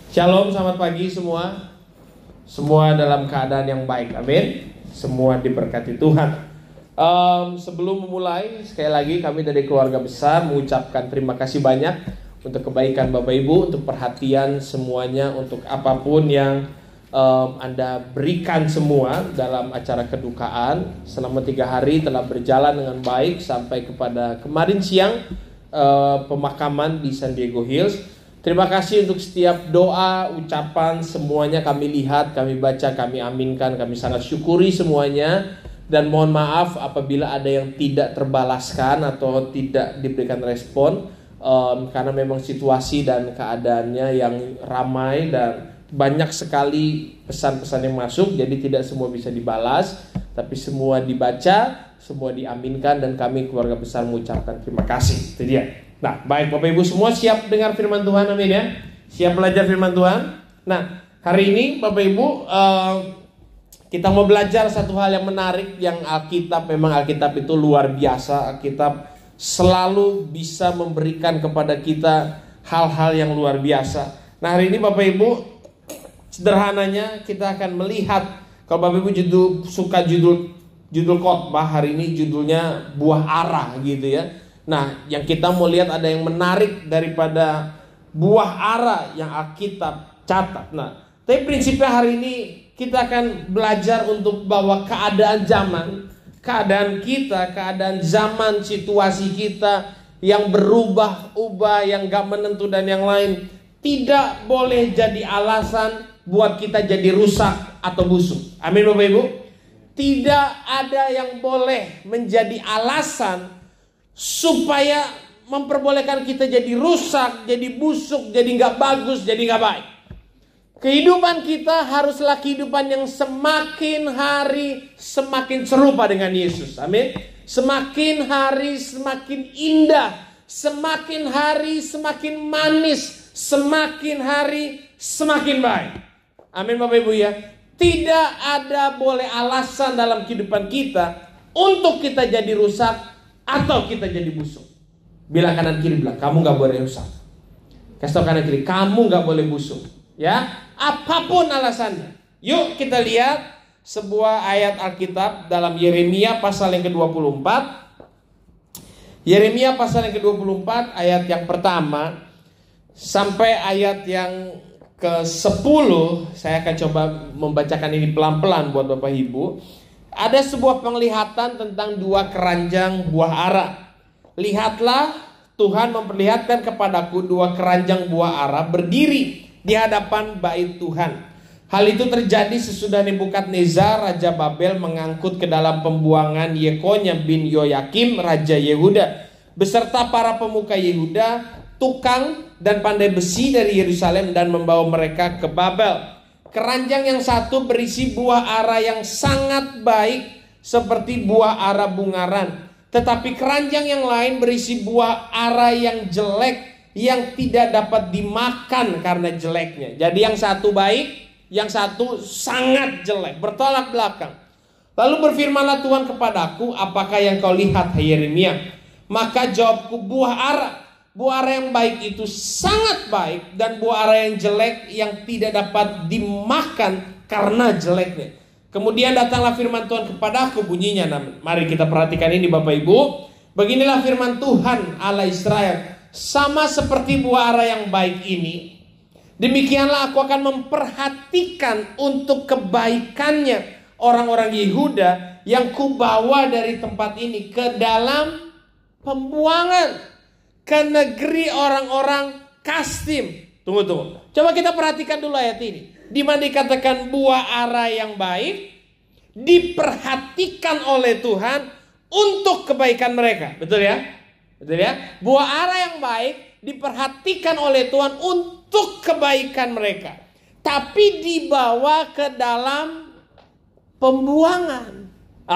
Shalom, selamat pagi semua. Semua dalam keadaan yang baik, amin. Semua diberkati Tuhan. Sebelum memulai, sekali lagi kami dari keluarga besar mengucapkan terima kasih banyak untuk kebaikan Bapak Ibu, untuk perhatian semuanya, untuk apapun yang Anda berikan semua dalam acara kedukaan. Selama 3 hari telah berjalan dengan baik sampai kepada kemarin siang pemakaman di San Diego Hills. Terima kasih untuk setiap doa, ucapan, semuanya kami lihat, kami baca, kami aminkan, kami sangat syukuri semuanya. Dan mohon maaf apabila ada yang tidak terbalaskan atau tidak diberikan respon, karena memang situasi dan keadaannya yang ramai dan banyak sekali pesan-pesan yang masuk, jadi tidak semua bisa dibalas, tapi semua dibaca, semua diaminkan, dan kami keluarga besar mengucapkan terima kasih. Itu dia. Nah, baik Bapak Ibu semua siap dengar firman Tuhan, amin ya. Siap belajar firman Tuhan. Nah, hari ini Bapak Ibu kita mau belajar satu hal yang menarik, yang memang Alkitab itu luar biasa. Alkitab selalu bisa memberikan kepada kita hal-hal yang luar biasa. Nah, hari ini Bapak Ibu, sederhananya kita akan melihat, kalau Bapak Ibu suka judul khotbah, hari ini judulnya buah ara gitu ya. Nah, yang kita mau lihat ada yang menarik daripada buah ara yang Alkitab catat. Nah, tapi prinsipnya hari ini kita akan belajar untuk bahwa keadaan zaman, keadaan kita, keadaan zaman, situasi kita yang berubah-ubah, yang gak menentu dan yang lain, tidak boleh jadi alasan buat kita jadi rusak atau busuk. Amin Bapak Ibu. Tidak ada yang boleh menjadi alasan supaya memperbolehkan kita jadi rusak, jadi busuk, jadi gak bagus, jadi gak baik. Kehidupan kita haruslah kehidupan yang semakin hari semakin serupa dengan Yesus. Amin. Semakin hari semakin indah, semakin hari semakin manis, semakin hari semakin baik. Amin Bapak Ibu ya. Tidak ada boleh alasan dalam kehidupan kita untuk kita jadi rusak atau kita jadi busuk. Bilang kanan kiri, bilang kamu gak boleh rusak. Kasih tau kanan kiri, kamu gak boleh busuk. Ya, apapun alasannya. Yuk kita lihat sebuah ayat Alkitab dalam Yeremia pasal yang ke-24. Yeremia pasal yang ke-24 ayat yang pertama sampai ayat yang ke-10. Saya akan coba membacakan ini pelan-pelan buat Bapak Ibu. Ada sebuah penglihatan tentang 2 keranjang buah ara. Lihatlah, Tuhan memperlihatkan kepadaku 2 keranjang buah ara berdiri di hadapan bait Tuhan. Hal itu terjadi sesudah Nebukadnezar Raja Babel mengangkut ke dalam pembuangan Yekonya bin Yoyakim Raja Yehuda beserta para pemuka Yehuda, tukang dan pandai besi dari Yerusalem, dan membawa mereka ke Babel. Keranjang yang satu berisi buah ara yang sangat baik seperti buah ara bungaran, tetapi keranjang yang lain berisi buah ara yang jelek, yang tidak dapat dimakan karena jeleknya. Jadi yang satu baik, yang satu sangat jelek, bertolak belakang. Lalu berfirmanlah Tuhan kepadaku, apakah yang kau lihat, hai Yeremia? Maka jawabku, buah ara. Buah ara yang baik itu sangat baik, dan buah ara yang jelek yang tidak dapat dimakan karena jeleknya. Kemudian datanglah firman Tuhan kepadaku, bunyinya. Nah, mari kita perhatikan ini Bapak Ibu. Beginilah firman Tuhan Allah Israel. Sama seperti buah ara yang baik ini, demikianlah aku akan memperhatikan untuk kebaikannya orang-orang Yehuda yang kubawa dari tempat ini ke dalam pembuangan, ke negeri orang-orang Kasdim. Tunggu. Coba kita perhatikan dulu ayat ini. Di mana dikatakan buah ara yang baik diperhatikan oleh Tuhan untuk kebaikan mereka. Betul ya? Betul ya? Buah ara yang baik diperhatikan oleh Tuhan untuk kebaikan mereka. Tapi dibawa ke dalam pembuangan.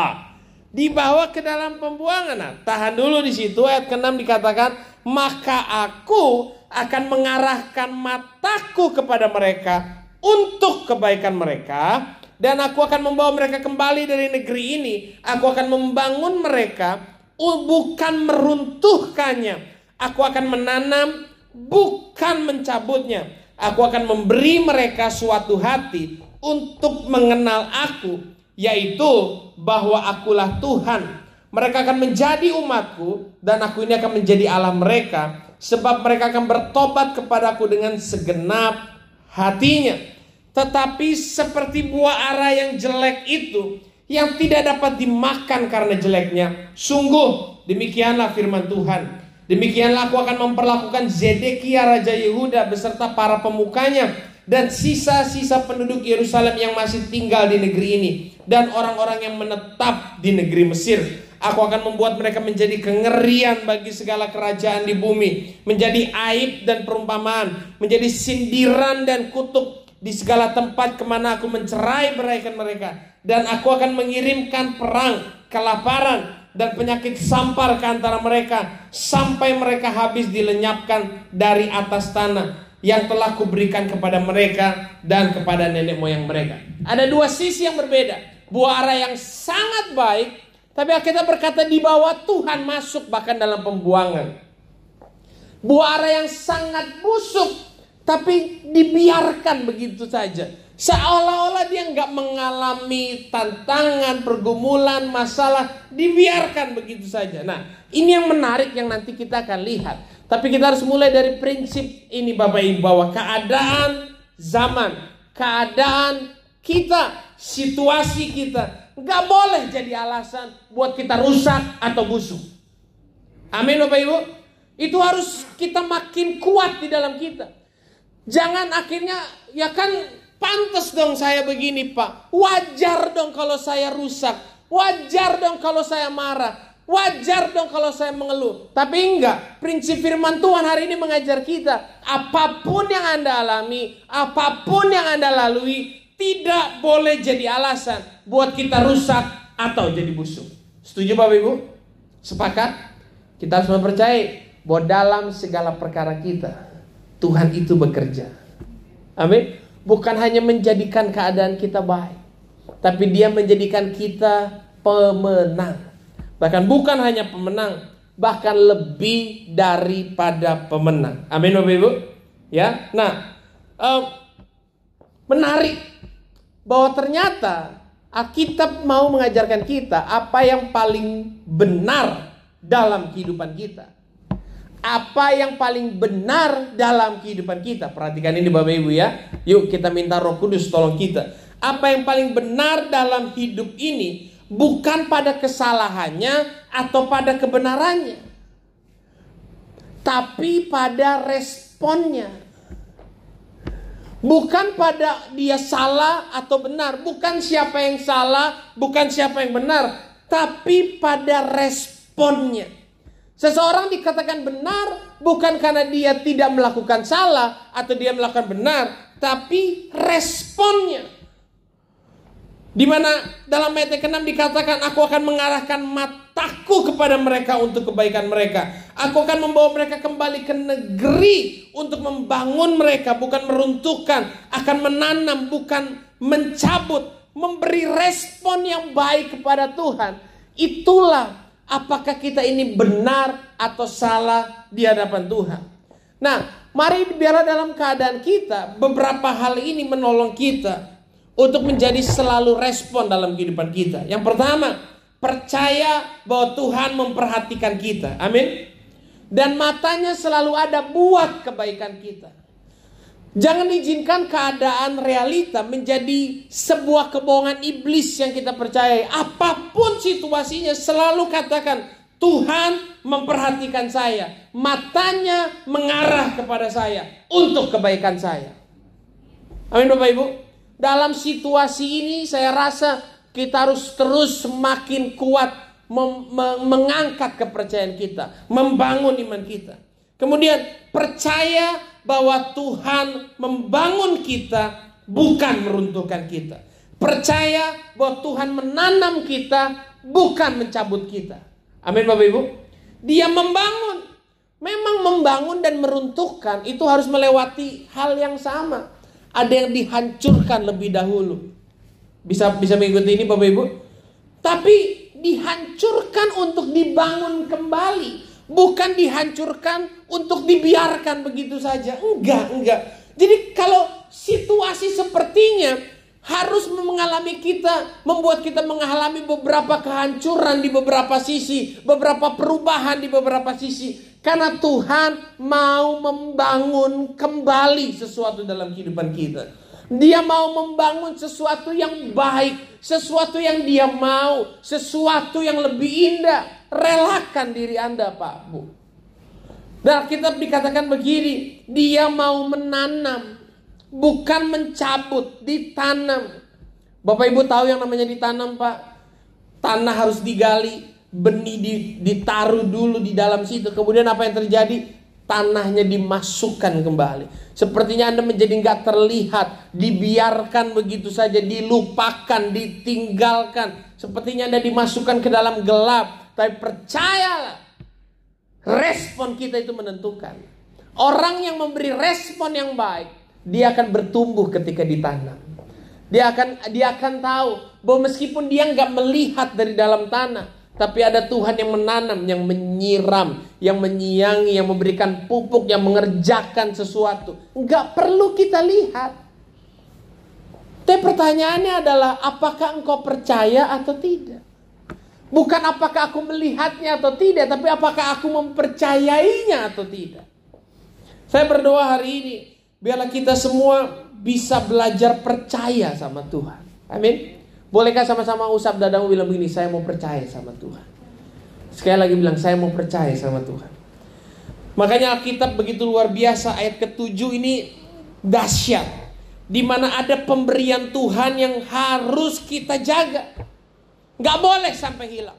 Dibawa ke dalam pembuangan. Nah, tahan dulu di situ. Ayat ke-6 dikatakan, maka aku akan mengarahkan mataku kepada mereka untuk kebaikan mereka, dan aku akan membawa mereka kembali dari negeri ini. Aku akan membangun mereka, bukan meruntuhkannya. Aku akan menanam, bukan mencabutnya. Aku akan memberi mereka suatu hati untuk mengenal aku, yaitu bahwa akulah Tuhan. Mereka akan menjadi umatku dan aku ini akan menjadi Allah mereka, sebab mereka akan bertobat kepadaku dengan segenap hatinya. Tetapi seperti buah ara yang jelek itu, yang tidak dapat dimakan karena jeleknya, sungguh demikianlah firman Tuhan. Demikianlah aku akan memperlakukan Zedekia Raja Yehuda beserta para pemukanya dan sisa-sisa penduduk Yerusalem yang masih tinggal di negeri ini, dan orang-orang yang menetap di negeri Mesir. Aku akan membuat mereka menjadi kengerian bagi segala kerajaan di bumi, menjadi aib dan perumpamaan, menjadi sindiran dan kutuk di segala tempat kemana aku mencerai-beraikan mereka. Dan aku akan mengirimkan perang, kelaparan, dan penyakit sampar ke antara mereka, sampai mereka habis dilenyapkan dari atas tanah yang telah kuberikan kepada mereka dan kepada nenek moyang mereka. Ada dua sisi yang berbeda. Buah ara yang sangat baik, tapi kita berkata di bawah Tuhan masuk bahkan dalam pembuangan. Buah ara yang sangat busuk, tapi dibiarkan begitu saja. Seolah-olah dia nggak mengalami tantangan, pergumulan, masalah, dibiarkan begitu saja. Nah, ini yang menarik yang nanti kita akan lihat. Tapi kita harus mulai dari prinsip ini Bapak Ibu, bahwa keadaan zaman, keadaan kita, situasi kita nggak boleh jadi alasan buat kita rusak atau busuk. Amin Bapak Ibu. Itu harus kita makin kuat di dalam kita. Jangan akhirnya ya kan, pantas dong saya begini Pak, wajar dong kalau saya rusak, wajar dong kalau saya marah, wajar dong kalau saya mengeluh. Tapi enggak, prinsip firman Tuhan hari ini mengajar kita, apapun yang Anda alami, apapun yang Anda lalui, tidak boleh jadi alasan buat kita rusak atau jadi busuk. Setuju Bapak Ibu? Sepakat? Kita harus mempercayai bahwa dalam segala perkara kita, Tuhan itu bekerja. Amin. Bukan hanya menjadikan keadaan kita baik, tapi dia menjadikan kita pemenang. Bahkan bukan hanya pemenang, bahkan lebih daripada pemenang. Amin Bapak Ibu. Ya, nah, menarik bahwa ternyata Alkitab mau mengajarkan kita apa yang paling benar dalam kehidupan kita. Apa yang paling benar dalam kehidupan kita. Perhatikan ini Bapak Ibu ya. Yuk kita minta Roh Kudus tolong kita. Apa yang paling benar dalam hidup ini, bukan pada kesalahannya atau pada kebenarannya, tapi pada responnya. Bukan pada dia salah atau benar, bukan siapa yang salah, bukan siapa yang benar, tapi pada responnya. Seseorang dikatakan benar bukan karena dia tidak melakukan salah atau dia melakukan benar, tapi responnya. Di mana dalam ayat yang ke-6 dikatakan, aku akan mengarahkan mataku kepada mereka untuk kebaikan mereka. Aku akan membawa mereka kembali ke negeri untuk membangun mereka, bukan meruntuhkan. Akan menanam, bukan mencabut. Memberi respon yang baik kepada Tuhan. Itulah apakah kita ini benar atau salah di hadapan Tuhan. Nah, mari biarlah dalam keadaan kita, beberapa hal ini menolong kita untuk menjadi selalu respon dalam kehidupan kita. Yang pertama, percaya bahwa Tuhan memperhatikan kita. Amin. Dan matanya selalu ada buat kebaikan kita. Jangan izinkan keadaan realita menjadi sebuah kebohongan iblis yang kita percayai. Apapun situasinya, selalu katakan, Tuhan memperhatikan saya. Matanya mengarah kepada saya untuk kebaikan saya. Amin Bapak Ibu. Dalam situasi ini saya rasa kita harus terus semakin kuat mengangkat kepercayaan kita, membangun iman kita. Kemudian percaya bahwa Tuhan membangun kita, bukan meruntuhkan kita. Percaya bahwa Tuhan menanam kita, bukan mencabut kita. Amin Bapak Ibu. Dia membangun. Memang membangun dan meruntuhkan itu harus melewati hal yang sama. Ada yang dihancurkan lebih dahulu. Bisa mengikuti ini Bapak Ibu? Tapi dihancurkan untuk dibangun kembali. Bukan dihancurkan untuk dibiarkan begitu saja. Enggak. Jadi kalau situasi sepertinya harus membuat kita mengalami beberapa kehancuran di beberapa sisi, beberapa perubahan di beberapa sisi. Karena Tuhan mau membangun kembali sesuatu dalam kehidupan kita. Dia mau membangun sesuatu yang baik, sesuatu yang Dia mau, sesuatu yang lebih indah. Relakan diri Anda, Pak, Bu. Dan Alkitab dikatakan begini, Dia mau menanam, bukan mencabut, ditanam. Bapak Ibu tahu yang namanya ditanam, Pak? Tanah harus digali, benih ditaruh dulu di dalam situ. Kemudian apa yang terjadi? Tanahnya dimasukkan kembali. Sepertinya Anda menjadi gak terlihat, dibiarkan begitu saja, dilupakan, ditinggalkan. Sepertinya Anda dimasukkan ke dalam gelap. Tapi percayalah, respon kita itu menentukan. Orang yang memberi respon yang baik, dia akan bertumbuh ketika ditanam. Dia akan tahu bahwa meskipun dia nggak melihat dari dalam tanah, tapi ada Tuhan yang menanam, yang menyiram, yang menyiangi, yang memberikan pupuk, yang mengerjakan sesuatu. Nggak perlu kita lihat. Tapi pertanyaannya adalah, apakah engkau percaya atau tidak? Bukan apakah aku melihatnya atau tidak, tapi apakah aku mempercayainya atau tidak. Saya berdoa hari ini, biarlah kita semua bisa belajar percaya sama Tuhan. Amin. Bolehkah sama-sama usap dadamu bilang begini, saya mau percaya sama Tuhan. Sekali lagi bilang, saya mau percaya sama Tuhan. Makanya Alkitab begitu luar biasa, ayat ke-7 ini dahsyat. Di mana ada pemberian Tuhan yang harus kita jaga. Gak boleh sampai hilang.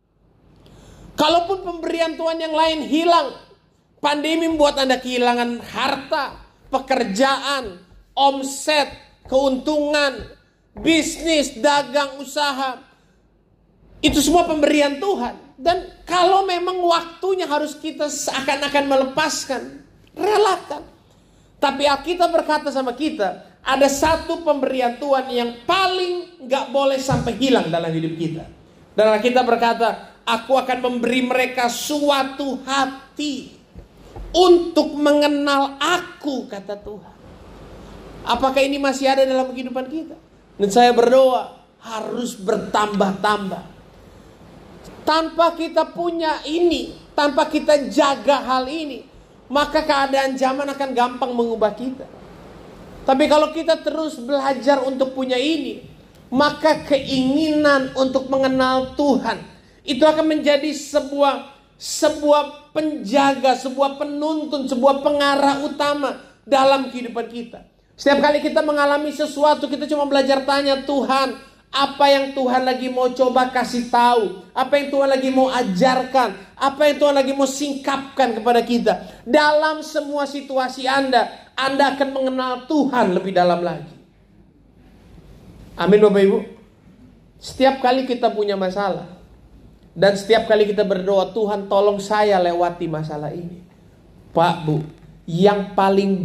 Kalaupun pemberian Tuhan yang lain hilang, pandemi membuat Anda kehilangan harta, pekerjaan, omset, keuntungan, bisnis, dagang, usaha. Itu semua pemberian Tuhan. Dan kalau memang waktunya harus kita seakan-akan melepaskan, relakan. Tapi Alkitab berkata sama kita, ada satu pemberian Tuhan yang paling gak boleh sampai hilang dalam hidup kita. Dan Alkitab berkata, aku akan memberi mereka suatu hati untuk mengenal aku, kata Tuhan. Apakah ini masih ada dalam kehidupan kita? Dan saya berdoa, harus bertambah-tambah. Tanpa kita punya ini, tanpa kita jaga hal ini, maka keadaan zaman akan gampang mengubah kita. Tapi kalau kita terus belajar untuk punya ini, maka keinginan untuk mengenal Tuhan itu akan menjadi sebuah penjaga, sebuah penuntun, sebuah pengarah utama dalam kehidupan kita. Setiap kali kita mengalami sesuatu, kita cuma belajar tanya, Tuhan, apa yang Tuhan lagi mau coba kasih tahu? Apa yang Tuhan lagi mau ajarkan? Apa yang Tuhan lagi mau singkapkan kepada kita? Dalam semua situasi Anda akan mengenal Tuhan lebih dalam lagi. Amin Bapak Ibu. Setiap kali kita punya masalah, dan setiap kali kita berdoa, Tuhan tolong saya lewati masalah ini, Pak Bu, yang paling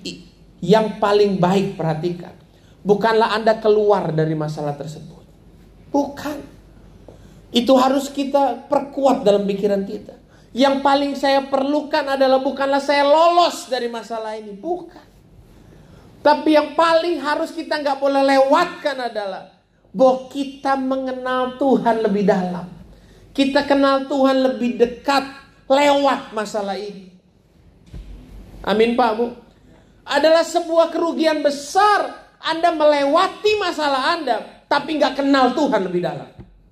baik perhatikan, bukanlah Anda keluar dari masalah tersebut. Bukan. Itu harus kita perkuat dalam pikiran kita. Yang paling saya perlukan adalah bukanlah saya lolos dari masalah ini. Bukan. Tapi yang paling harus kita gak boleh lewatkan adalah bahwa kita mengenal Tuhan lebih dalam. Kita kenal Tuhan lebih dekat lewat masalah ini. Amin Pak Bu. Adalah sebuah kerugian besar Anda melewati masalah Anda, tapi gak kenal Tuhan lebih dalam.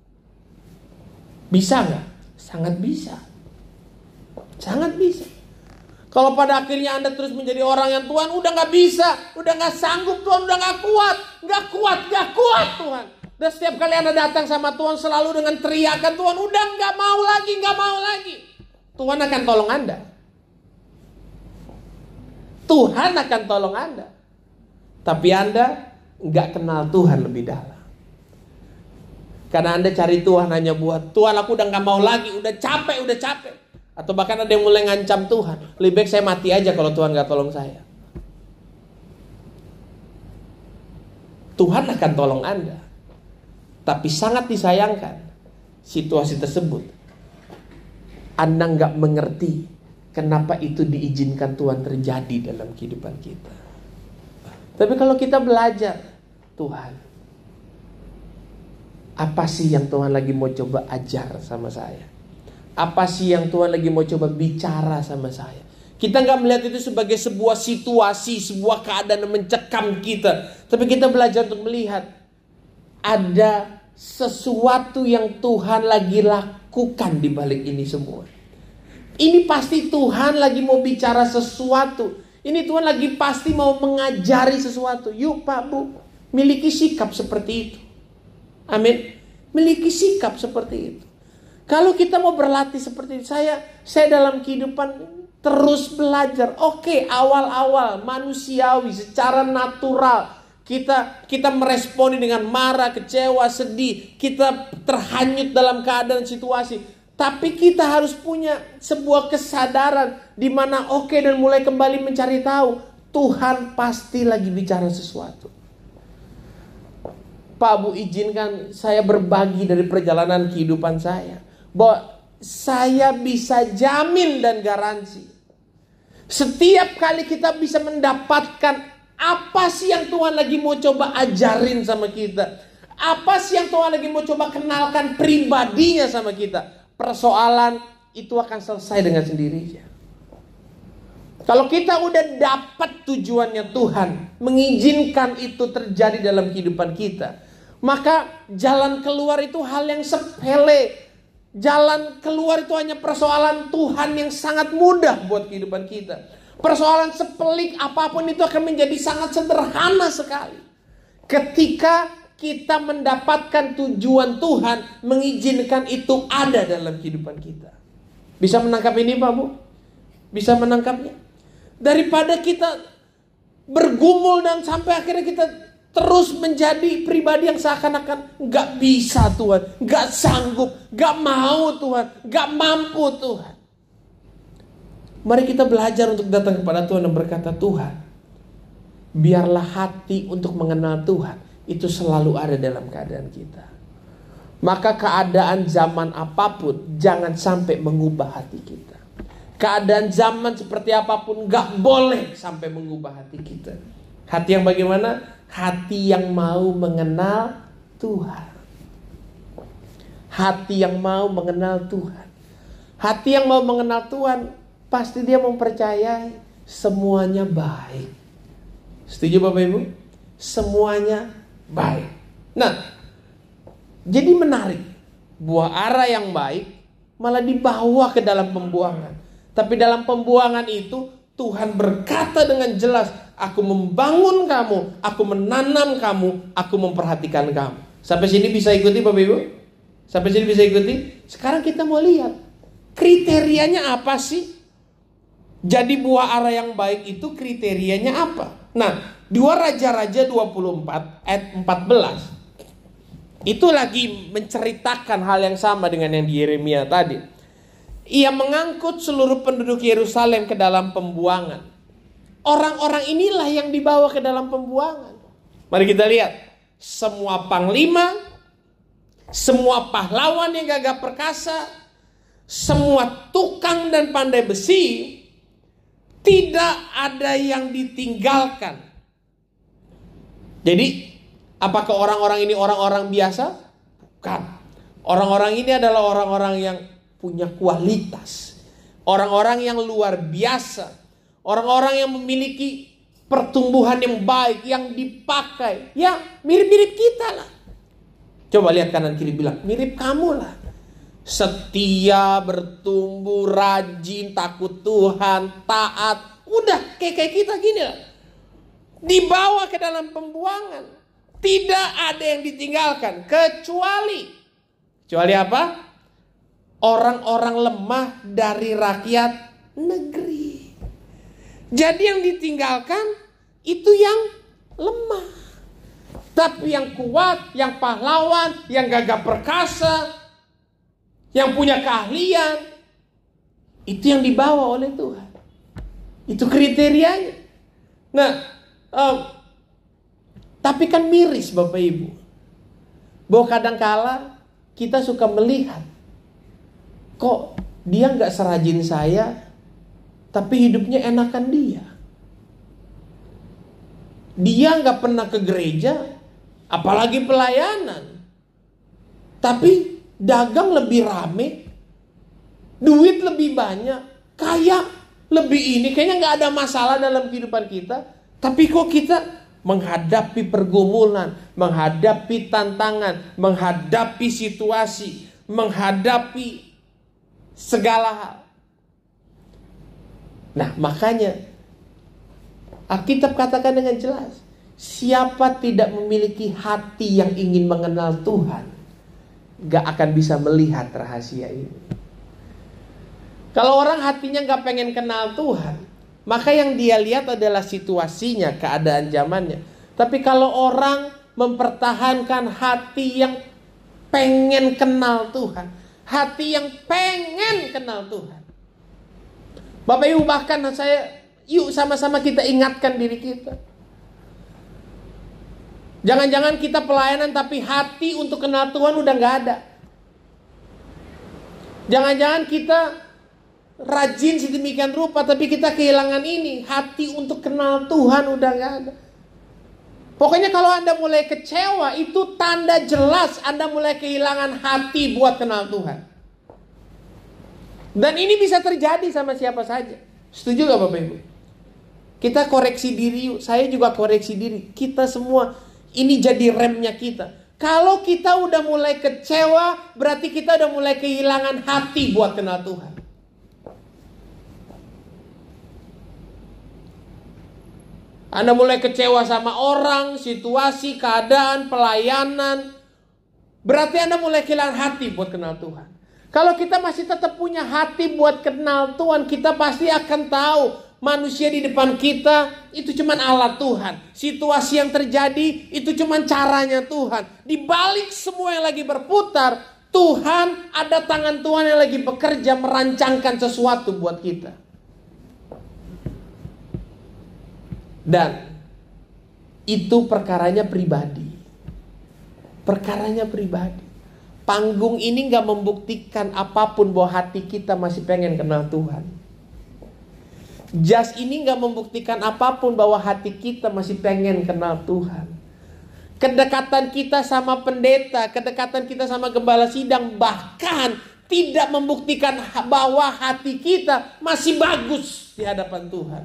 Bisa gak? Sangat bisa. Sangat bisa. Kalau pada akhirnya Anda terus menjadi orang yang Tuhan udah gak bisa, udah gak sanggup, Tuhan udah gak kuat Tuhan. Dan setiap kali Anda datang sama Tuhan selalu dengan teriakan, Tuhan udah gak mau lagi. Tuhan akan tolong Anda. Tuhan akan tolong Anda. Tapi Anda gak kenal Tuhan lebih dalam. Karena Anda cari Tuhan hanya buat, Tuhan aku udah gak mau lagi, udah capek. Atau bahkan ada yang mulai ngancam Tuhan, lebih baik saya mati aja kalau Tuhan gak tolong saya. Tuhan akan tolong Anda. Tapi sangat disayangkan, situasi tersebut Anda gak mengerti kenapa itu diizinkan Tuhan terjadi dalam kehidupan kita. Tapi kalau kita belajar, Tuhan, apa sih yang Tuhan lagi mau coba ajar sama saya? Apa sih yang Tuhan lagi mau coba bicara sama saya? Kita gak melihat itu sebagai sebuah situasi, sebuah keadaan yang mencekam kita. Tapi kita belajar untuk melihat ada sesuatu yang Tuhan lagi lakukan di balik ini semua. Ini pasti Tuhan lagi mau bicara sesuatu. Ini Tuhan lagi pasti mau mengajari sesuatu. Yuk Pak Bu, miliki sikap seperti itu. Amin. Miliki sikap seperti itu. Kalau kita mau berlatih seperti itu, saya dalam kehidupan terus belajar. Oke, awal-awal manusiawi, secara natural kita meresponi dengan marah, kecewa, sedih. Kita terhanyut dalam keadaan situasi. Tapi kita harus punya sebuah kesadaran di mana dan mulai kembali mencari tahu Tuhan pasti lagi bicara sesuatu. Pak Bu, izinkan saya berbagi dari perjalanan kehidupan saya, bahwa saya bisa jamin dan garansi setiap kali kita bisa mendapatkan apa sih yang Tuhan lagi mau coba ajarin sama kita, apa sih yang Tuhan lagi mau coba kenalkan pribadinya sama kita, persoalan itu akan selesai dengan sendirinya. Kalau kita udah dapat tujuannya Tuhan mengizinkan itu terjadi dalam kehidupan kita, maka jalan keluar itu hal yang sepele. Jalan keluar itu hanya persoalan Tuhan yang sangat mudah buat kehidupan kita. Persoalan sepelik apapun itu akan menjadi sangat sederhana sekali ketika kita mendapatkan tujuan Tuhan mengizinkan itu ada dalam kehidupan kita. Bisa menangkap ini Pak Bu? Bisa menangkapnya? Daripada kita bergumul dan sampai akhirnya kita terus menjadi pribadi yang seakan-akan gak bisa Tuhan, gak sanggup, gak mau Tuhan, gak mampu Tuhan. Mari kita belajar untuk datang kepada Tuhan dan berkata, Tuhan, biarlah hati untuk mengenal Tuhan itu selalu ada dalam keadaan kita. Maka keadaan zaman apapun jangan sampai mengubah hati kita. Keadaan zaman seperti apapun gak boleh sampai mengubah hati kita. Hati yang bagaimana? Hati yang mau mengenal Tuhan. Hati yang mau mengenal Tuhan. Hati yang mau mengenal Tuhan, pasti dia mempercayai semuanya baik. Setuju Bapak Ibu? Semuanya baik. Nah, jadi menarik. Buah ara yang baik malah dibawa ke dalam pembuangan. Tapi dalam pembuangan itu Tuhan berkata dengan jelas, aku membangun kamu, aku menanam kamu, aku memperhatikan kamu. Sampai sini bisa ikuti Bapak Ibu? Sampai sini bisa ikuti? Sekarang kita mau lihat kriterianya apa sih? Jadi buah ara yang baik itu kriterianya apa? Nah, 2 Raja-Raja 24 ayat 14 itu lagi menceritakan hal yang sama dengan yang di Yeremia tadi. Ia mengangkut seluruh penduduk Yerusalem ke dalam pembuangan. Orang-orang inilah yang dibawa ke dalam pembuangan. Mari kita lihat. Semua panglima, semua pahlawan yang gagah perkasa, semua tukang dan pandai besi, tidak ada yang ditinggalkan. Jadi, apakah orang-orang ini orang-orang biasa? Bukan. Orang-orang ini adalah orang-orang yang punya kualitas. Orang-orang yang luar biasa. Orang-orang yang memiliki pertumbuhan yang baik, yang dipakai. Ya mirip-mirip kita lah. Coba lihat kanan kiri, bilang mirip kamu lah. Setia, bertumbuh, rajin, takut Tuhan, taat. Udah kayak kita gini lah. Dibawa ke dalam pembuangan. Tidak ada yang ditinggalkan. Kecuali apa? Orang-orang lemah dari rakyat negeri. Jadi yang ditinggalkan itu yang lemah. Tapi yang kuat, yang pahlawan, yang gagah perkasa, yang punya keahlian, itu yang dibawa oleh Tuhan. Itu kriterianya. Nah, tapi kan miris Bapak Ibu, bahwa kadangkala kita suka melihat, kok dia gak serajin saya, tapi hidupnya enakan dia. Dia nggak pernah ke gereja, apalagi pelayanan. Tapi dagang lebih rame, duit lebih banyak, kaya lebih ini. Kayaknya nggak ada masalah dalam kehidupan kita. Tapi kok kita menghadapi pergumulan, menghadapi tantangan, menghadapi situasi, menghadapi segala hal. Nah, makanya Alkitab katakan dengan jelas, siapa tidak memiliki hati yang ingin mengenal Tuhan, gak akan bisa melihat rahasia ini. Kalau orang hatinya gak pengen kenal Tuhan, maka yang dia lihat adalah situasinya, keadaan zamannya. Tapi kalau orang mempertahankan hati yang pengen kenal Tuhan, hati yang pengen kenal Tuhan, Bapak Ibu, bahkan yuk sama-sama kita ingatkan diri kita. Jangan-jangan kita pelayanan tapi hati untuk kenal Tuhan udah gak ada. Jangan-jangan kita rajin sedemikian rupa tapi kita kehilangan ini, hati untuk kenal Tuhan udah gak ada. Pokoknya kalau Anda mulai kecewa, itu tanda jelas Anda mulai kehilangan hati buat kenal Tuhan. Dan ini bisa terjadi sama siapa saja. Setuju gak Bapak Ibu? Kita koreksi diri yuk. Saya juga koreksi diri. Kita semua, ini jadi remnya kita. Kalau kita udah mulai kecewa, berarti kita udah mulai kehilangan hati buat kenal Tuhan. Anda mulai kecewa sama orang, situasi, keadaan, pelayanan, berarti Anda mulai kehilangan hati buat kenal Tuhan. Kalau kita masih tetap punya hati buat kenal Tuhan, kita pasti akan tahu manusia di depan kita itu cuma alat Tuhan. Situasi yang terjadi itu cuma caranya Tuhan. Di balik semua yang lagi berputar, Tuhan, ada tangan Tuhan yang lagi bekerja merancangkan sesuatu buat kita. Dan itu perkaranya pribadi. Perkaranya pribadi. Panggung ini gak membuktikan apapun bahwa hati kita masih pengen kenal Tuhan. Jas ini gak membuktikan apapun bahwa hati kita masih pengen kenal Tuhan. Kedekatan kita sama pendeta, kedekatan kita sama gembala sidang, bahkan tidak membuktikan bahwa hati kita masih bagus di hadapan Tuhan.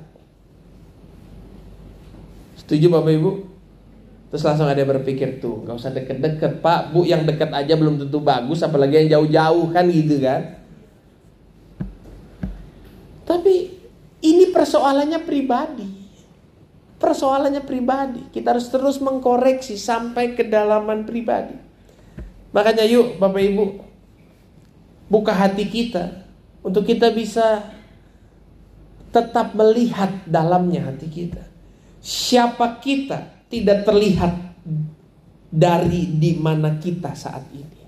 Setuju Bapak Ibu? Terus langsung ada yang berpikir, tuh gak usah deket-deket Pak, Bu, yang deket aja belum tentu bagus, apalagi yang jauh-jauh kan gitu kan. Tapi ini persoalannya pribadi. Persoalannya pribadi. Kita harus terus mengkoreksi sampai kedalaman pribadi. Makanya yuk Bapak Ibu, buka hati kita untuk kita bisa tetap melihat dalamnya hati kita. Siapa kita tidak terlihat dari di mana kita saat ini.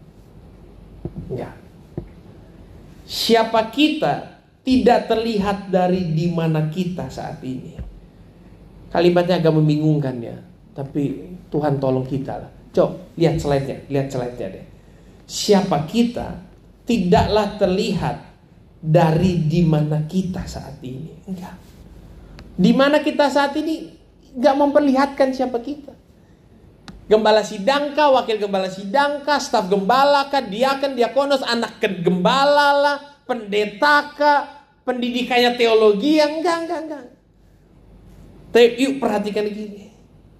Ya. Siapa kita tidak terlihat dari di mana kita saat ini. Kalimatnya agak membingungkan ya, tapi Tuhan tolong kita lah. Coba lihat slide-nya deh. Siapa kita tidaklah terlihat dari di mana kita saat ini. Enggak. Di mana kita saat ini gak memperlihatkan siapa kita. Gembala sidang kah, wakil gembala sidang kah, staf gembala kah, diaken, diakonos, anak gembala lah, pendeta kah, pendidikannya teologi, enggak. Tapi yuk perhatikan gini.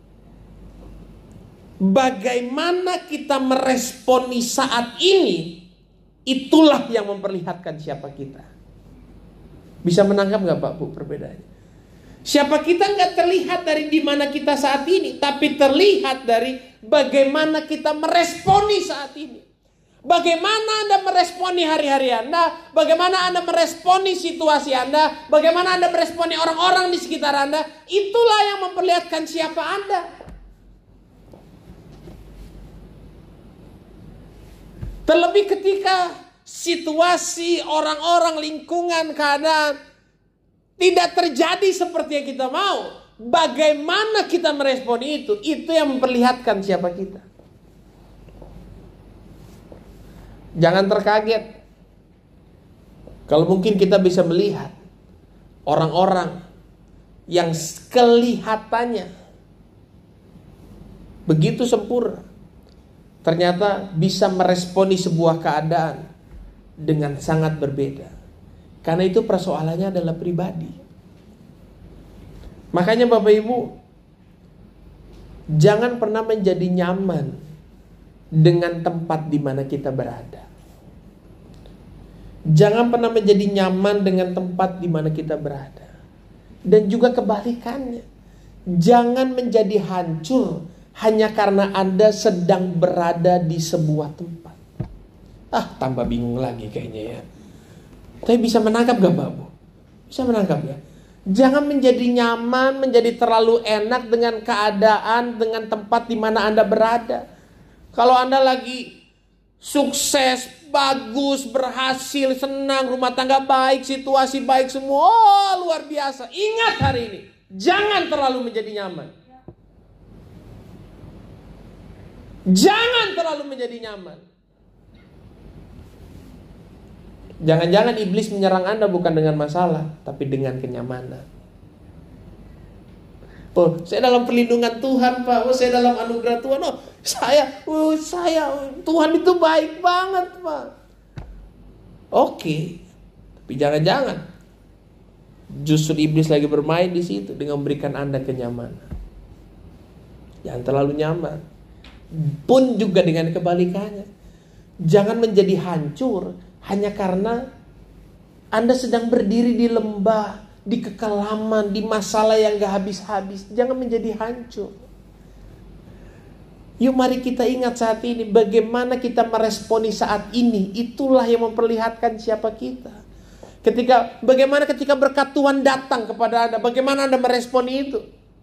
Bagaimana kita meresponi saat ini, itulah yang memperlihatkan siapa kita. Bisa menangkap gak Pak Bu perbedaannya? Siapa kita nggak terlihat dari di mana kita saat ini, tapi terlihat dari bagaimana kita meresponi saat ini. Bagaimana Anda meresponi hari-hari Anda, bagaimana Anda meresponi situasi Anda, bagaimana Anda meresponi orang-orang di sekitar Anda, itulah yang memperlihatkan siapa Anda. Terlebih ketika situasi, orang-orang, lingkungan, keadaan tidak terjadi seperti yang kita mau, bagaimana kita merespon itu yang memperlihatkan siapa kita. Jangan terkaget kalau mungkin kita bisa melihat orang-orang yang kelihatannya begitu sempurna, ternyata bisa meresponi sebuah keadaan dengan sangat berbeda. Karena itu persoalannya adalah pribadi. Makanya Bapak Ibu, jangan pernah menjadi nyaman dengan tempat di mana kita berada. Jangan pernah menjadi nyaman dengan tempat di mana kita berada. Dan juga kebalikannya. Jangan menjadi hancur hanya karena Anda sedang berada di sebuah tempat. Tambah bingung lagi kayaknya ya. Tapi bisa menangkap gak Bapak? Bisa menangkap ya? Jangan menjadi nyaman, menjadi terlalu enak dengan keadaan, dengan tempat di mana Anda berada. Kalau Anda lagi sukses, bagus, berhasil, senang, rumah tangga baik, situasi baik semua, luar biasa. Ingat hari ini, jangan terlalu menjadi nyaman. Jangan terlalu menjadi nyaman. Jangan-jangan iblis menyerang Anda bukan dengan masalah, tapi dengan kenyamanan. Oh, saya dalam perlindungan Tuhan, Pak. Oh, saya dalam anugerah Tuhan. Oh, saya Tuhan itu baik banget, Pak. Oke. Tapi jangan-jangan justru iblis lagi bermain di situ dengan memberikan Anda kenyamanan. Jangan terlalu nyaman. Pun juga dengan kebalikannya. Jangan menjadi hancur hanya karena Anda sedang berdiri di lembah, di kekelaman, di masalah yang gak habis-habis. Jangan menjadi hancur. Yuk mari kita ingat saat ini, bagaimana kita meresponi saat ini. Itulah yang memperlihatkan siapa kita. Bagaimana ketika berkat Tuhan datang kepada Anda, bagaimana Anda meresponi itu.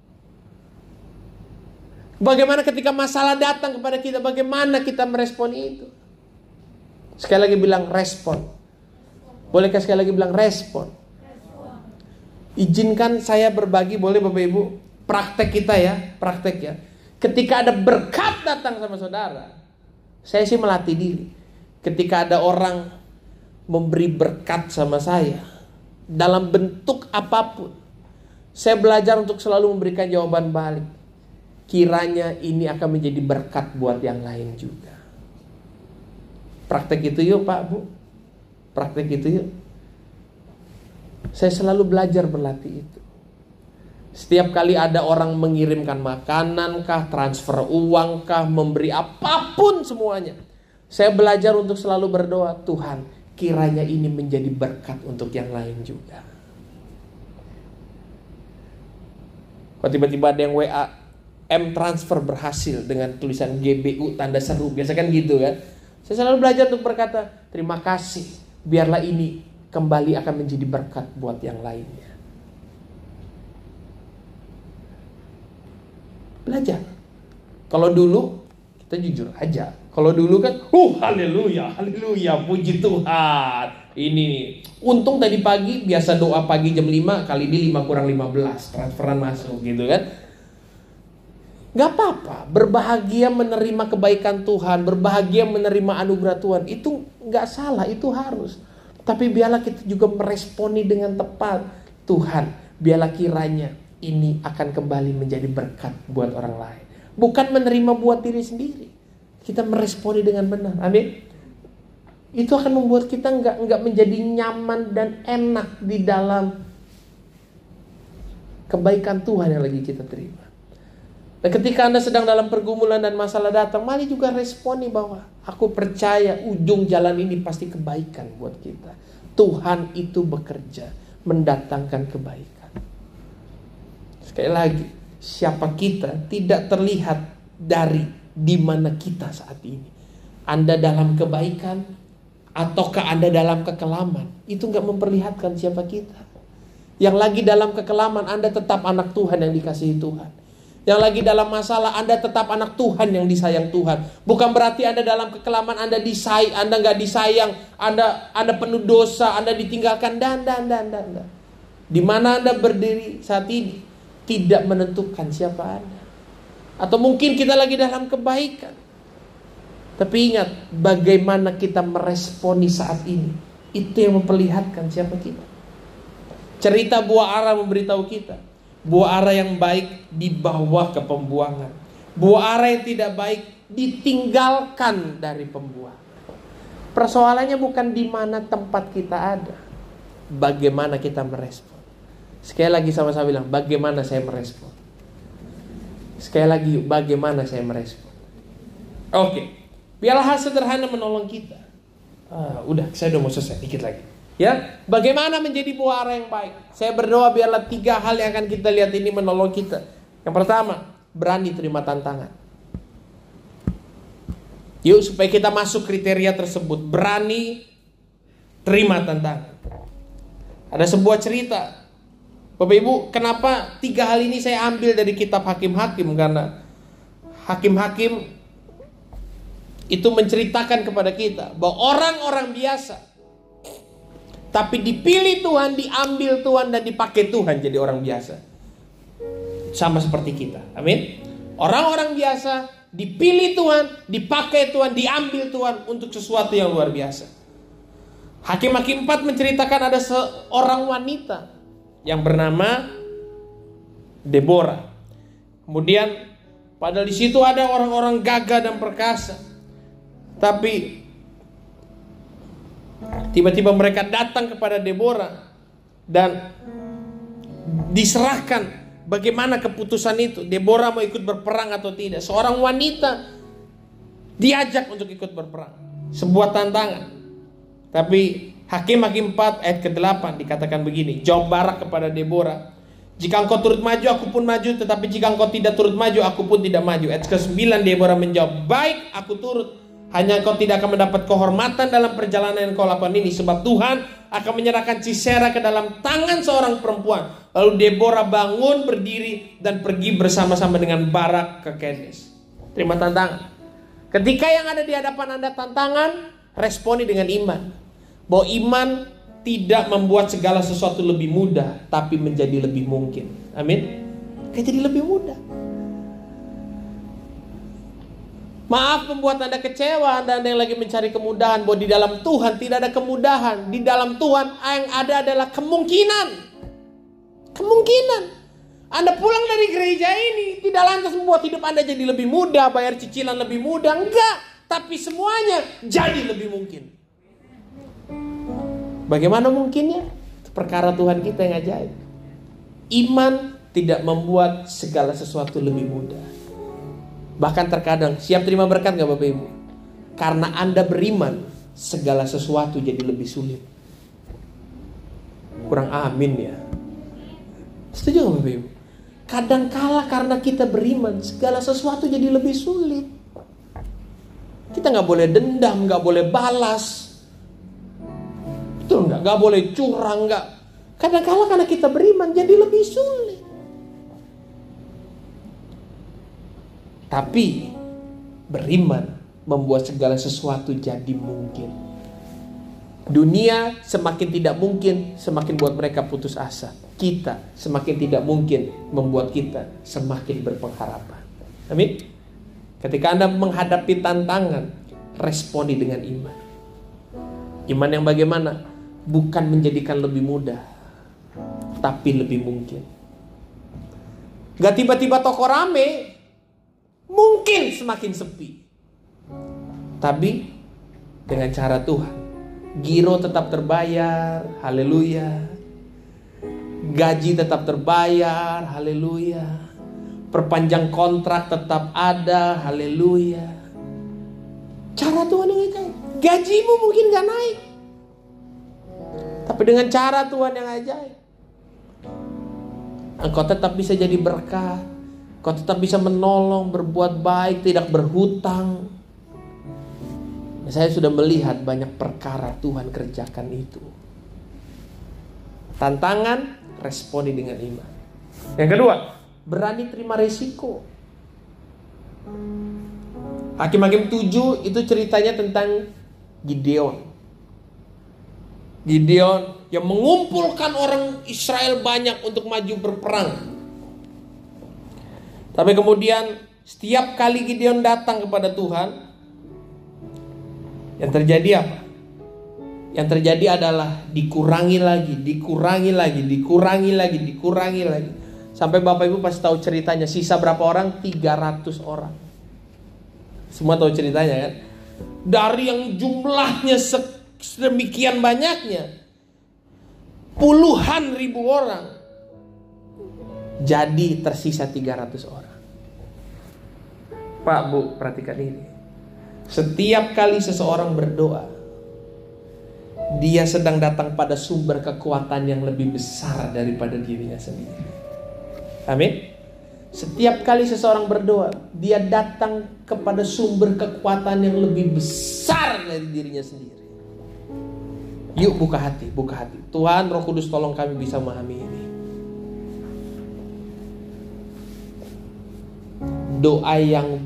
Bagaimana ketika masalah datang kepada kita, bagaimana kita meresponi itu. Sekali lagi bilang respon. Bolehkah sekali lagi bilang respon? Izinkan saya berbagi, boleh Bapak Ibu, praktek kita ya, praktek ya. Ketika ada berkat datang sama saudara, saya sih melatih diri. Ketika ada orang memberi berkat sama saya, dalam bentuk apapun, saya belajar untuk selalu memberikan jawaban balik. Kiranya ini akan menjadi berkat buat yang lain juga. Praktek itu yuk Pak Bu. Praktek itu yuk. Saya selalu belajar berlatih itu. Setiap kali ada orang mengirimkan makanan kah, transfer uang kah, memberi apapun semuanya, saya belajar untuk selalu berdoa, Tuhan kiranya ini menjadi berkat untuk yang lain juga. Kok tiba-tiba ada yang WA, M transfer berhasil dengan tulisan GBU tanda seru. Biasa kan gitu kan. Saya selalu belajar untuk berkata, terima kasih. Biarlah ini kembali akan menjadi berkat buat yang lainnya. Belajar. Kalau dulu, kita jujur aja. Kalau dulu kan, haleluya, haleluya, puji Tuhan. Ini, untung tadi pagi, biasa doa pagi jam 5, kali ini 5 kurang 15, transferan masuk gitu kan. Gak apa-apa, berbahagia menerima kebaikan Tuhan, berbahagia menerima anugerah Tuhan, itu gak salah, itu harus. Tapi biarlah kita juga meresponi dengan tepat. Tuhan, biarlah kiranya ini akan kembali menjadi berkat buat orang lain. Bukan menerima buat diri sendiri. Kita meresponi dengan benar, amin. Itu akan membuat kita gak menjadi nyaman dan enak di dalam kebaikan Tuhan yang lagi kita terima. Dan ketika Anda sedang dalam pergumulan dan masalah datang, mari juga responi bahwa aku percaya ujung jalan ini pasti kebaikan buat kita. Tuhan itu bekerja mendatangkan kebaikan. Sekali lagi, siapa kita tidak terlihat dari di mana kita saat ini. Anda dalam kebaikan ataukah Anda dalam kekelaman, itu gak memperlihatkan siapa kita. Yang lagi dalam kekelaman, Anda tetap anak Tuhan yang dikasihi Tuhan. Yang lagi dalam masalah, Anda tetap anak Tuhan yang disayang Tuhan. Bukan berarti Anda dalam kekelaman Anda Anda gak disayang, Anda penuh dosa, Anda ditinggalkan dan. Di mana Anda berdiri saat ini tidak menentukan siapa Anda. Atau mungkin kita lagi dalam kebaikan. Tapi ingat, bagaimana kita meresponi saat ini, itu yang memperlihatkan siapa kita. Cerita buah ara memberitahu kita, buah ara yang baik dibawa ke pembuangan. Buah ara yang tidak baik ditinggalkan dari pembuah. Persoalannya bukan di mana tempat kita ada, bagaimana kita merespon. Sekali lagi sama-sama bilang, bagaimana saya merespon. Sekali lagi, bagaimana saya merespon. Oke, biarlah hal sederhana menolong kita. Udah, saya udah mau selesai, dikit lagi. Ya, bagaimana menjadi buah ara yang baik? Saya berdoa biarlah 3 hal yang akan kita lihat ini menolong kita. Yang pertama, berani terima tantangan. Yuk, supaya kita masuk kriteria tersebut, berani terima tantangan. Ada sebuah cerita, Bapak Ibu, kenapa 3 hal ini saya ambil dari kitab Hakim-Hakim? Karena Hakim-Hakim itu menceritakan kepada kita bahwa orang-orang biasa, tapi dipilih Tuhan, diambil Tuhan, dan dipakai Tuhan jadi orang biasa. Sama seperti kita, amin. Orang-orang biasa dipilih Tuhan, dipakai Tuhan, diambil Tuhan untuk sesuatu yang luar biasa. Hakim-Hakim 4 menceritakan ada seorang wanita yang bernama Deborah. Kemudian padahal di situ ada orang-orang gagah dan perkasa, tapi tiba-tiba mereka datang kepada Deborah dan diserahkan bagaimana keputusan itu. Deborah mau ikut berperang atau tidak. Seorang wanita diajak untuk ikut berperang. Sebuah tantangan. Tapi Hakim-Hakim 4 ayat ke-8 dikatakan begini. Jawab Barak kepada Deborah, jika engkau turut maju, aku pun maju. Tetapi jika engkau tidak turut maju, aku pun tidak maju. Ayat ke-9 Deborah menjawab, baik, aku turut. Hanya engkau tidak akan mendapat kehormatan dalam perjalanan yang kau lakukan ini, sebab Tuhan akan menyerahkan Sisera ke dalam tangan seorang perempuan. Lalu Deborah bangun, berdiri, dan pergi bersama-sama dengan Barak ke Kedes. Terima tantangan. Ketika yang ada di hadapan Anda tantangan, responi dengan iman. Bahwa iman tidak membuat segala sesuatu lebih mudah, tapi menjadi lebih mungkin. Amin. Jadi lebih mudah. Maaf membuat Anda kecewa, Anda yang lagi mencari kemudahan, bahwa di dalam Tuhan tidak ada kemudahan. Di dalam Tuhan yang ada adalah kemungkinan. Kemungkinan. Anda pulang dari gereja ini tidak lantas membuat hidup Anda jadi lebih mudah, bayar cicilan lebih mudah, enggak. Tapi semuanya jadi lebih mungkin. Bagaimana mungkinnya? Perkara Tuhan kita yang ajaib. Iman tidak membuat segala sesuatu lebih mudah. Bahkan terkadang, siap terima berkat gak Bapak Ibu? Karena Anda beriman, segala sesuatu jadi lebih sulit. Kurang amin ya. Setuju gak Bapak Ibu? Kadangkala karena kita beriman, segala sesuatu jadi lebih sulit. Kita gak boleh dendam, gak boleh balas. Betul gak? Gak boleh curang, gak. Kadangkala karena kita beriman jadi lebih sulit. Tapi beriman membuat segala sesuatu jadi mungkin. Dunia semakin tidak mungkin, semakin buat mereka putus asa. Kita semakin tidak mungkin, membuat kita semakin berpengharapan. Amin. Ketika Anda menghadapi tantangan, responi dengan iman. Iman yang bagaimana? Bukan menjadikan lebih mudah, tapi lebih mungkin. Gak tiba-tiba toko rame, mungkin semakin sepi. Tapi dengan cara Tuhan, giro tetap terbayar, haleluya. Gaji tetap terbayar, haleluya. Perpanjang kontrak tetap ada, haleluya. Cara Tuhan yang ajaib. Gajimu mungkin gak naik, tapi dengan cara Tuhan yang ajaib, engkau tetap bisa jadi berkat. Kau tetap bisa menolong, berbuat baik, tidak berhutang. Saya sudah melihat banyak perkara Tuhan kerjakan itu. Tantangan, responi dengan iman. Yang kedua, berani terima resiko. Hakim-Hakim 7 itu ceritanya tentang Gideon. Gideon yang mengumpulkan orang Israel banyak untuk maju berperang. Tapi kemudian setiap kali Gideon datang kepada Tuhan, yang terjadi apa? Yang terjadi adalah dikurangi lagi. Sampai Bapak Ibu pasti tahu ceritanya. Sisa berapa orang? 300 orang. Semua tahu ceritanya kan? Dari yang jumlahnya sedemikian banyaknya, puluhan ribu orang, jadi tersisa 300 orang. Pak, Bu, perhatikan ini. Setiap kali seseorang berdoa, dia sedang datang pada sumber kekuatan yang lebih besar daripada dirinya sendiri. Amin. Setiap kali seseorang berdoa, dia datang kepada sumber kekuatan yang lebih besar dari dirinya sendiri. Yuk buka hati, buka hati. Tuhan Roh Kudus tolong kami bisa memahami ini. Doa yang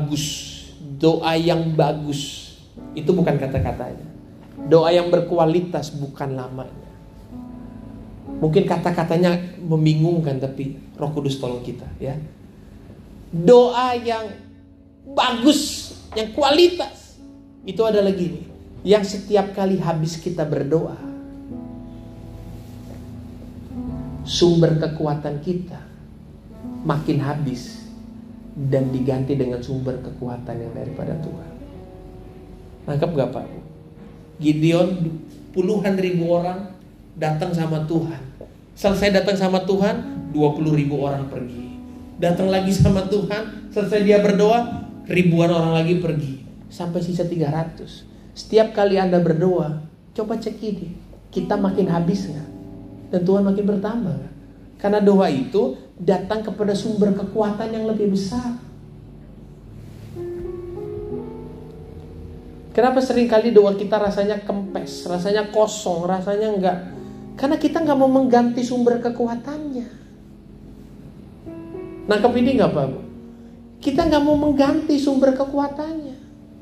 bagus itu bukan kata-katanya. Doa yang berkualitas bukan lamanya. Mungkin kata-katanya membingungkan, tapi Roh Kudus tolong kita ya. Doa yang bagus, yang kualitas, itu adalah gini. Yang setiap kali habis kita berdoa, sumber kekuatan kita makin habis dan diganti dengan sumber kekuatan yang daripada Tuhan. Nangkep gak Pak? Gideon puluhan ribu orang datang sama Tuhan. Selesai datang sama Tuhan, 20.000 orang pergi. Datang lagi sama Tuhan, selesai dia berdoa, ribuan orang lagi pergi. Sampai sisa 300. Setiap kali Anda berdoa, coba cek ini, kita makin habis gak? Dan Tuhan makin bertambah gak? Karena doa itu datang kepada sumber kekuatan yang lebih besar. Kenapa seringkali doa kita rasanya kempes, rasanya kosong, rasanya enggak? Karena kita enggak mau mengganti sumber kekuatannya. Nangkep ini enggak Pak? Kita enggak mau mengganti sumber kekuatannya.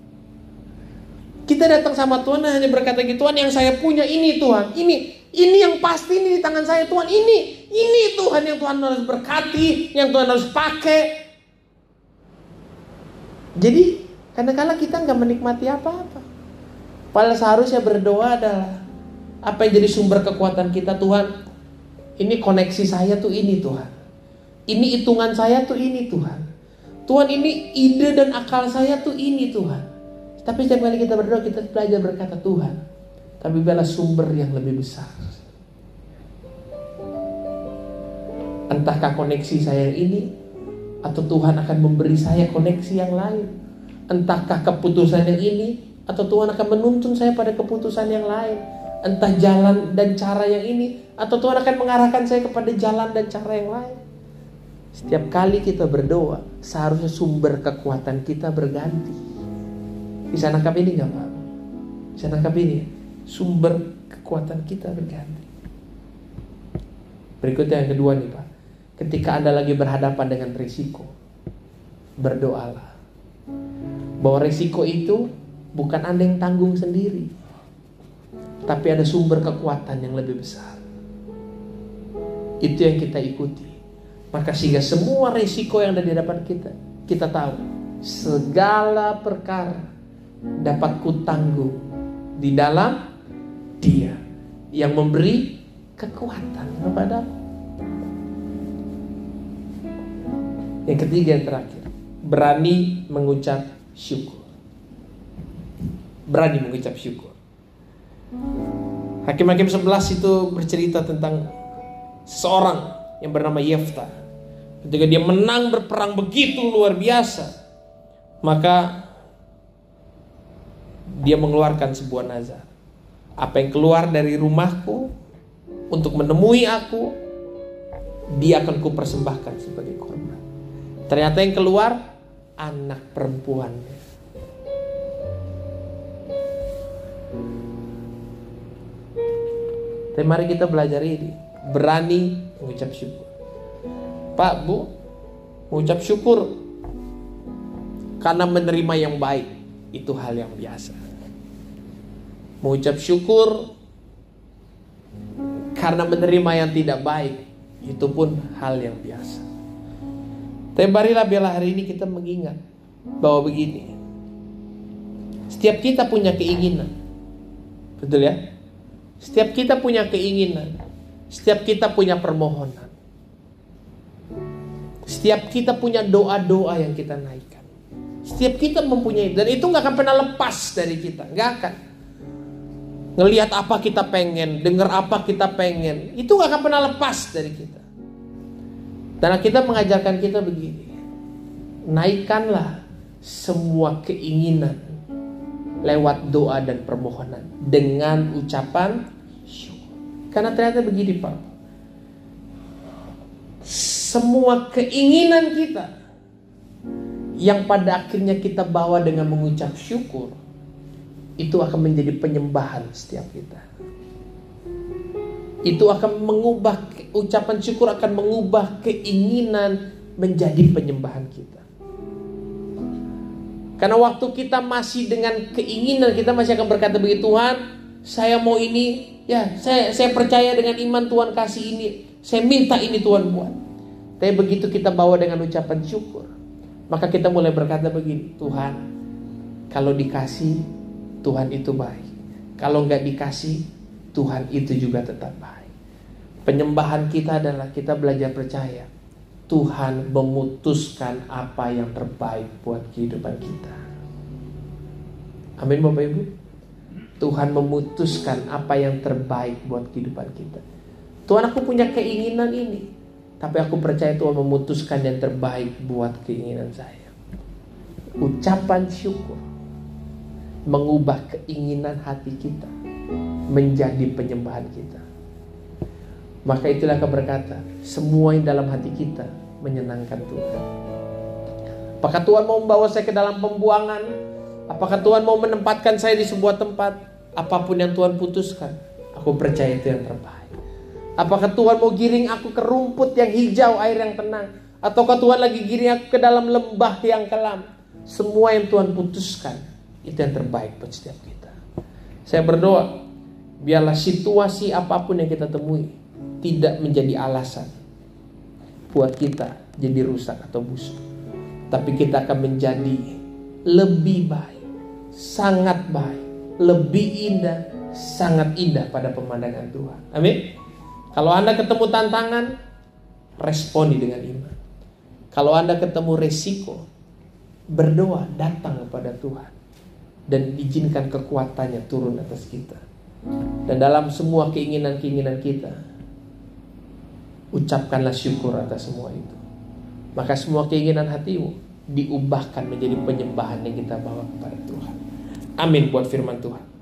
Kita datang sama Tuhan hanya berkata gitu, Tuhan yang saya punya ini Tuhan, ini yang pasti ini di tangan saya Tuhan, ini Tuhan yang Tuhan harus berkati, yang Tuhan harus pakai. Jadi kadang-kadang kita nggak menikmati apa-apa. Padahal seharusnya berdoa adalah apa yang jadi sumber kekuatan kita. Tuhan, ini koneksi saya tuh ini Tuhan, ini hitungan saya tuh ini Tuhan, Tuhan ini ide dan akal saya tuh ini Tuhan. Tapi setiap kali kita berdoa, kita belajar berkata, Tuhan, tapi biarlah sumber yang lebih besar. Entahkah koneksi saya yang ini, atau Tuhan akan memberi saya koneksi yang lain. Entahkah keputusan yang ini, atau Tuhan akan menuntun saya pada keputusan yang lain. Entah jalan dan cara yang ini, atau Tuhan akan mengarahkan saya kepada jalan dan cara yang lain. Setiap kali kita berdoa, seharusnya sumber kekuatan kita berganti. Bisa nangkap ini gak Pak? Bisa nangkap ini? Sumber kekuatan kita berganti. Berikutnya yang kedua nih Pak. Ketika Anda lagi berhadapan dengan risiko, berdoalah bahwa risiko itu bukan Anda yang tanggung sendiri, tapi ada sumber kekuatan yang lebih besar. Itu yang kita ikuti. Maka sehingga semua risiko yang ada di hadapan kita tahu segala perkara dapat kutanggung di dalam Dia yang memberi kekuatan kepadamu. Yang ketiga, yang terakhir, berani mengucap syukur. Berani mengucap syukur. Hakim-Hakim 11 itu bercerita tentang seseorang yang bernama Yefta. Ketika dia menang berperang begitu luar biasa, maka dia mengeluarkan sebuah nazar. Apa yang keluar dari rumahku untuk menemui aku, dia akan kupersembahkan sebagai korban. Ternyata yang keluar anak perempuannya. Tapi mari kita belajar ini, berani mengucap syukur. Pak, Bu, mengucap syukur karena menerima yang baik itu hal yang biasa. Mengucap syukur karena menerima yang tidak baik itu pun hal yang biasa. Tapi marilah biarlah hari ini kita mengingat bahwa begini, setiap kita punya keinginan, betul ya? Setiap kita punya keinginan, setiap kita punya permohonan. Setiap kita punya doa-doa yang kita naikkan. Setiap kita mempunyai, dan itu gak akan pernah lepas dari kita. Gak akan. Ngelihat apa kita pengen, dengar apa kita pengen, itu gak akan pernah lepas dari kita. Dan kita mengajarkan kita begini, naikkanlah semua keinginan lewat doa dan permohonan dengan ucapan syukur. Karena ternyata begini Pak, semua keinginan kita yang pada akhirnya kita bawa dengan mengucap syukur, itu akan menjadi penyembahan setiap kita. Itu akan mengubah, ucapan syukur akan mengubah keinginan menjadi penyembahan kita. Karena waktu kita masih dengan keinginan, kita masih akan berkata begitu, Tuhan, saya mau ini, ya saya percaya dengan iman Tuhan kasih ini, saya minta ini Tuhan buat. Tapi begitu kita bawa dengan ucapan syukur, maka kita mulai berkata begini, Tuhan, kalau dikasih, Tuhan itu baik. Kalau nggak dikasih, Tuhan itu juga tetap baik. Penyembahan kita adalah kita belajar percaya Tuhan memutuskan apa yang terbaik buat kehidupan kita. Amin Bapak Ibu. Tuhan memutuskan apa yang terbaik buat kehidupan kita. Tuhan, aku punya keinginan ini, tapi aku percaya Tuhan memutuskan yang terbaik buat keinginan saya. Ucapan syukur mengubah keinginan hati kita menjadi penyembahan kita. Maka itulah aku berkata, semua yang dalam hati kita menyenangkan Tuhan. Apakah Tuhan mau membawa saya ke dalam pembuangan? Apakah Tuhan mau menempatkan saya di sebuah tempat? Apapun yang Tuhan putuskan, aku percaya itu yang terbaik. Apakah Tuhan mau giring aku ke rumput yang hijau, air yang tenang? Ataukah Tuhan lagi giring aku ke dalam lembah yang kelam? Semua yang Tuhan putuskan, itu yang terbaik buat setiap kita. Saya berdoa, biarlah situasi apapun yang kita temui tidak menjadi alasan buat kita jadi rusak atau busuk. Tapi kita akan menjadi lebih baik, sangat baik, lebih indah, sangat indah pada pemandangan Tuhan. Amin. Kalau Anda ketemu tantangan, responi dengan iman. Kalau Anda ketemu resiko, berdoa, datang kepada Tuhan, dan izinkan kekuatannya turun atas kita. Dan dalam semua keinginan-keinginan kita, ucapkanlah syukur atas semua itu. Maka semua keinginan hatimu diubahkan menjadi penyembahan yang kita bawa kepada Tuhan. Amin buat firman Tuhan.